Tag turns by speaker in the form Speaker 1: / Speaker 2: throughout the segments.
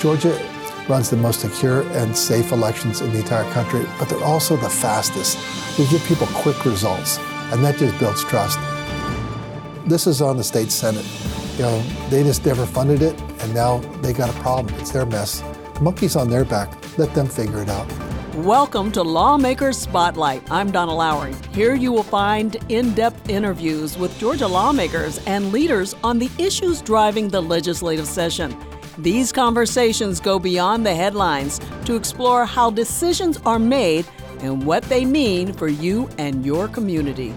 Speaker 1: Georgia runs the most secure and safe elections in the entire country, but they're also the fastest. We give people quick results, and that just builds trust. This is on the state Senate. They just never funded it, and now they got a problem. It's their mess. The monkey's on their back. Let them figure it out.
Speaker 2: Welcome to Lawmakers Spotlight. I'm Donna Lowry. Here you will find in-depth interviews with Georgia lawmakers and leaders on the issues driving the legislative session. These conversations go beyond the headlines to explore how decisions are made and what they mean for you and your community.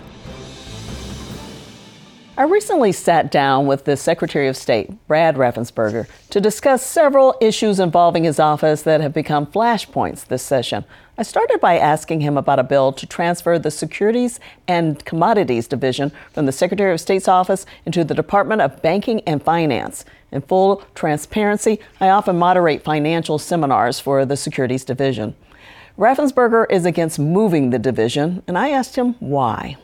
Speaker 2: I recently sat down with the Secretary of State, Brad Raffensperger, to discuss several issues involving his office that have become flashpoints this session. I started by asking him about a bill to transfer the Securities and Commodities Division from the Secretary of State's office into the Department of Banking and Finance. In full transparency, I often moderate financial seminars for the Securities Division. Raffensperger is against moving the division, and I asked him why.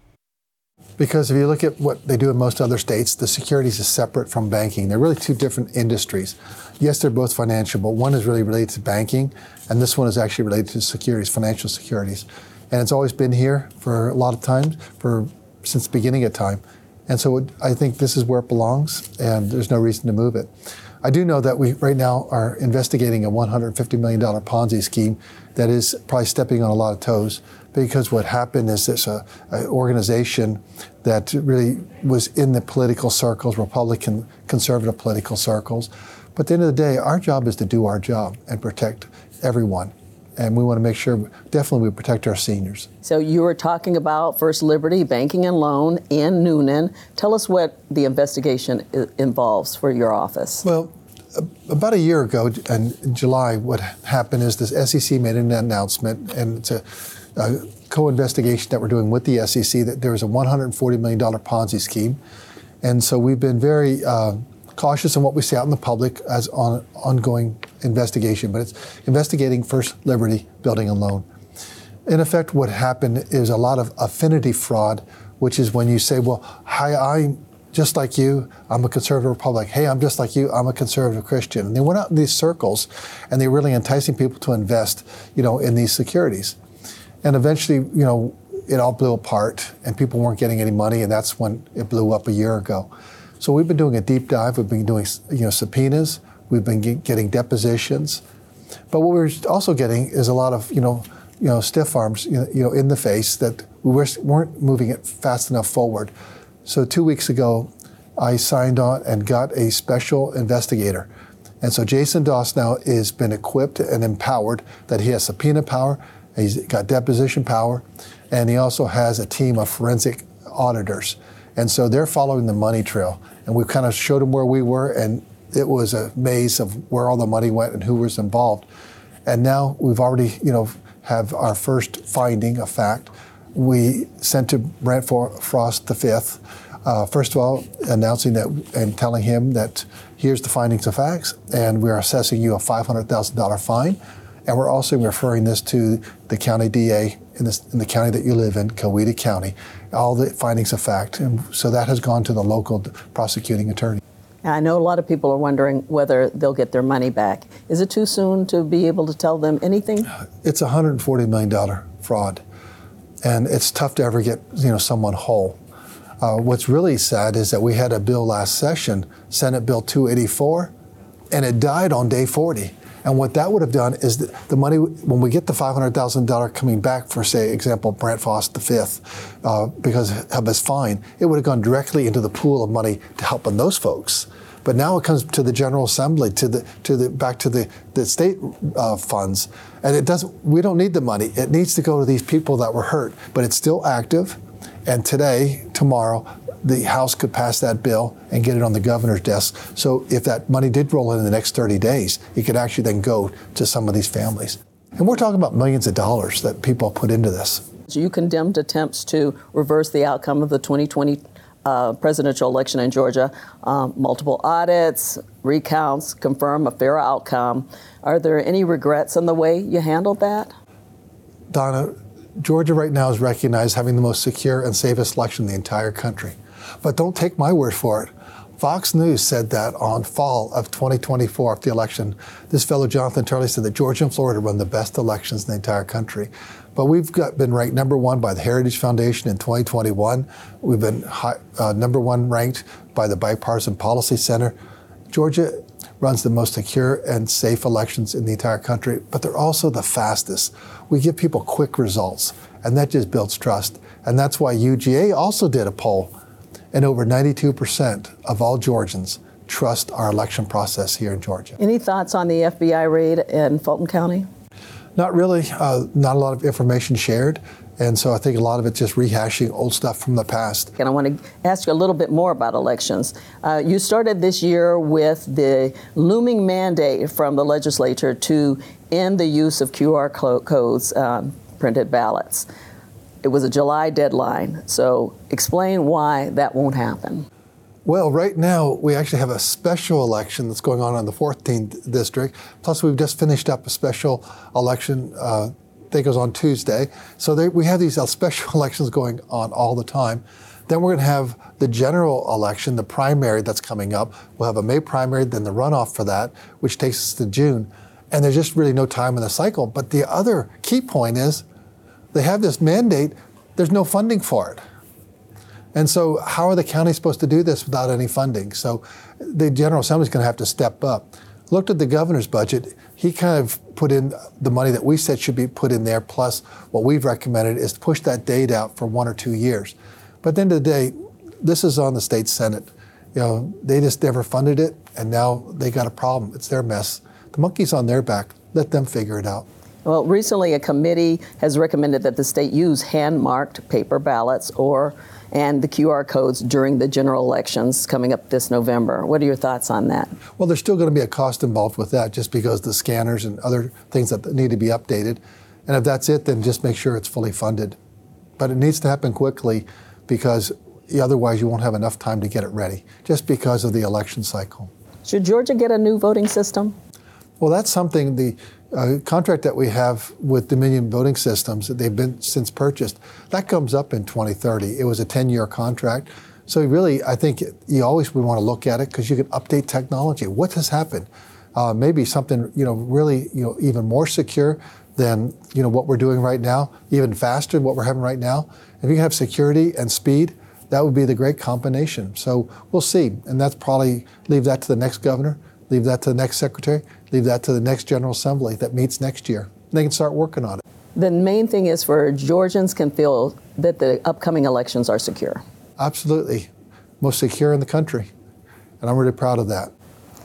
Speaker 1: Because if you look at what they do in most other states, the securities is separate from banking. They're really two different industries. Yes, they're both financial, but one is really related to banking, and this one is actually related to securities, financial securities. And it's always been here for a lot of times, since the beginning of time. And so I think this is where it belongs, and there's no reason to move it. I do know that we right now are investigating a $150 million Ponzi scheme that is probably stepping on a lot of toes, because what happened is this an organization that really was in the political circles, Republican, conservative political circles. But at the end of the day, our job is to do our job and protect everyone. And we want to make sure, definitely, we protect our seniors.
Speaker 2: So you were talking about First Liberty Banking and Loan in Newnan. Tell us what the investigation involves for your office.
Speaker 1: Well, about a year ago, in July, what happened is the SEC made an announcement, and it's a co-investigation that we're doing with the SEC, that there was a $140 million Ponzi scheme. And so we've been very cautious in what we say out in the public as on ongoing investigation, but it's investigating First Liberty Building and Loan. In effect, what happened is a lot of affinity fraud, which is when you say, well, hi, I'm just like you, I'm a conservative Republican. Hey, I'm just like you, I'm a conservative Christian. And they went out in these circles, and they were really enticing people to invest, in these securities. And eventually, it all blew apart, and people weren't getting any money, and that's when it blew up a year ago. So we've been doing a deep dive. We've been doing, subpoenas. We've been getting depositions. But what we're also getting is a lot of, stiff arms, in the face that we weren't moving it fast enough forward. So 2 weeks ago, I signed on and got a special investigator. And so Jason Doss now has been equipped and empowered that he has subpoena power, he's got deposition power, and he also has a team of forensic auditors. And so they're following the money trail. And we kind of showed them where we were, and it was a maze of where all the money went and who was involved. And now we've already, have our first finding of fact. We sent to Brent Frost V, first of all, announcing that and telling him that here's the findings of facts, and we're assessing you a $500,000 fine. And we're also referring this to the county DA in the county that you live in, Coweta County, all the findings of fact. And so that has gone to the local prosecuting attorney.
Speaker 2: I know a lot of people are wondering whether they'll get their money back. Is it too soon to be able to tell them anything?
Speaker 1: It's a $140 million fraud. And it's tough to ever get, someone whole. What's really sad is that we had a bill last session, Senate Bill 284, and it died on day 40. And what that would have done is that the money, when we get the $500,000 coming back for, say, example, Brent Frost V, because of his fine, it would have gone directly into the pool of money to help on those folks. But now it comes to the General Assembly, back to the state funds, and we don't need the money. It needs to go to these people that were hurt, but it's still active. And tomorrow, the House could pass that bill and get it on the governor's desk. So if that money did roll in the next 30 days, it could actually then go to some of these families. And we're talking about millions of dollars that people put into this.
Speaker 2: So you condemned attempts to reverse the outcome of the 2020 presidential election in Georgia, multiple audits, recounts, confirm a fair outcome. Are there any regrets in the way you handled that?
Speaker 1: Donna, Georgia right now is recognized having the most secure and safest election in the entire country. But don't take my word for it. Fox News said that on fall of 2024, after the election, this fellow Jonathan Turley said that Georgia and Florida run the best elections in the entire country. But we've been ranked number one by the Heritage Foundation in 2021. We've been number one ranked by the Bipartisan Policy Center. Georgia runs the most secure and safe elections in the entire country, but they're also the fastest. We give people quick results, and that just builds trust. And that's why UGA also did a poll, and over 92% of all Georgians trust our election process here in Georgia.
Speaker 2: Any thoughts on the FBI raid in Fulton County?
Speaker 1: Not really. Not a lot of information shared. And so I think a lot of it's just rehashing old stuff from the past.
Speaker 2: And I want to ask you a little bit more about elections. You started this year with the looming mandate from the legislature to end the use of QR codes, printed ballots. It was a July deadline. So explain why that won't happen.
Speaker 1: Well, right now, we actually have a special election that's going on in the 14th district. Plus, we've just finished up a special election, I think it was on Tuesday. So we have these special elections going on all the time. Then we're going to have the general election, the primary that's coming up. We'll have a May primary, then the runoff for that, which takes us to June. And there's just really no time in the cycle. But the other key point is they have this mandate, there's no funding for it. And so how are the counties supposed to do this without any funding? So the General Assembly is going to have to step up. Looked at the governor's budget. He kind of put in the money that we said should be put in there, plus what we've recommended is to push that date out for 1 or 2 years. But at the end of the day, this is on the state Senate. They just never funded it, and now they got a problem. It's their mess. The monkey's on their back. Let them figure it out.
Speaker 2: Well, recently a committee has recommended that the state use hand-marked paper ballots and the QR codes during the general elections coming up this November. What are your thoughts on that?
Speaker 1: Well, there's still going to be a cost involved with that just because the scanners and other things that need to be updated. And if that's it, then just make sure it's fully funded. But it needs to happen quickly because otherwise you won't have enough time to get it ready just because of the election cycle.
Speaker 2: Should Georgia get a new voting system?
Speaker 1: Well, that's something, the contract that we have with Dominion Voting Systems that they've been since purchased, that comes up in 2030. It was a 10-year contract. So really, I think you always would want to look at it because you can update technology. What has happened? Maybe something, really, even more secure than, what we're doing right now, even faster than what we're having right now. If you can have security and speed, that would be the great combination. So we'll see. And that's probably, leave that to the next governor, leave that to the next secretary, leave that to the next General Assembly that meets next year. They can start working on it.
Speaker 2: The main thing is for Georgians can feel that the upcoming elections are secure.
Speaker 1: Absolutely. Most secure in the country. And I'm really proud of that.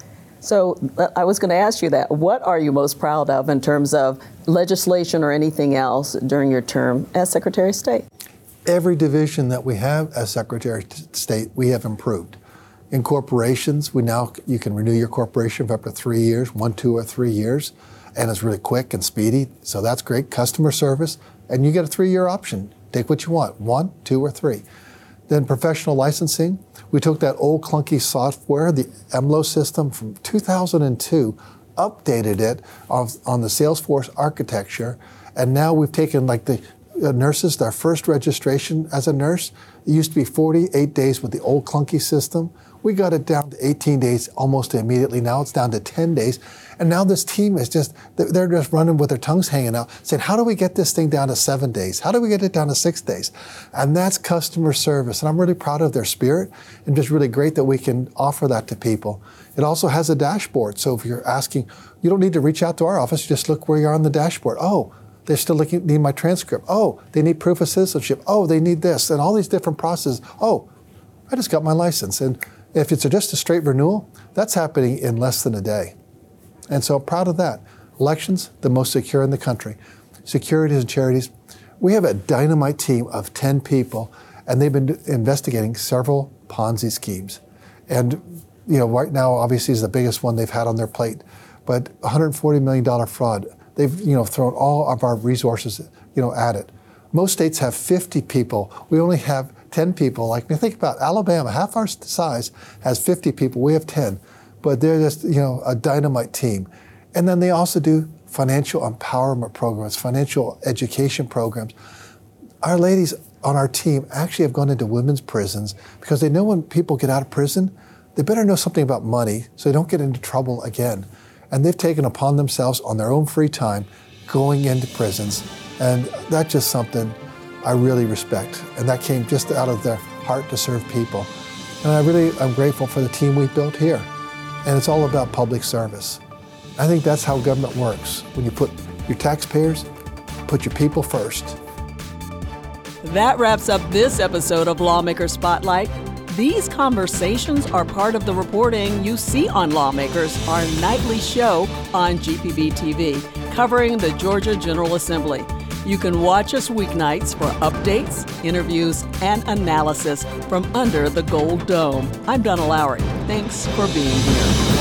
Speaker 2: So I was going to ask you that. What are you most proud of in terms of legislation or anything else during your term as Secretary of State?
Speaker 1: Every division that we have as Secretary of State, we have improved. In corporations, you can renew your corporation for up to 3 years, 1, 2, or 3 years, and it's really quick and speedy. So that's great. Customer service, and you get a 3-year option. Take what you want, 1, 2, or 3. Then professional licensing, we took that old clunky software, the EMLO system from 2002, updated it on the Salesforce architecture, and now we've taken the nurses, their first registration as a nurse, it used to be 48 days with the old clunky system. We got it down to 18 days almost immediately. Now it's down to 10 days. And now this team is they're just running with their tongues hanging out, saying, how do we get this thing down to 7 days? How do we get it down to 6 days? And that's customer service. And I'm really proud of their spirit and just really great that we can offer that to people. It also has a dashboard. So if you're asking, you don't need to reach out to our office, just look where you are on the dashboard. Oh, they're still need my transcript. Oh, they need proof of citizenship. Oh, they need this, and all these different processes. Oh, I just got my license. And if it's just a straight renewal, that's happening in less than a day. And so I'm proud of that. Elections, the most secure in the country. Securities and charities, we have a dynamite team of 10 people, and they've been investigating several Ponzi schemes. And right now, obviously, is the biggest one they've had on their plate. But $140 million fraud. They've thrown all of our resources at it. Most states have 50 people. We only have 10 people. Think about Alabama, half our size has 50 people. We have 10, but they're just a dynamite team. And then they also do financial empowerment programs, financial education programs. Our ladies on our team actually have gone into women's prisons because they know when people get out of prison, they better know something about money so they don't get into trouble again. And they've taken upon themselves on their own free time going into prisons. And that's just something I really respect. And that came just out of their heart to serve people. And I'm grateful for the team we've built here. And it's all about public service. I think that's how government works. When you put your taxpayers, put your people first.
Speaker 2: That wraps up this episode of Lawmaker Spotlight. These conversations are part of the reporting you see on Lawmakers, our nightly show on GPB TV, covering the Georgia General Assembly. You can watch us weeknights for updates, interviews, and analysis from under the Gold Dome. I'm Donna Lowry. Thanks for being here.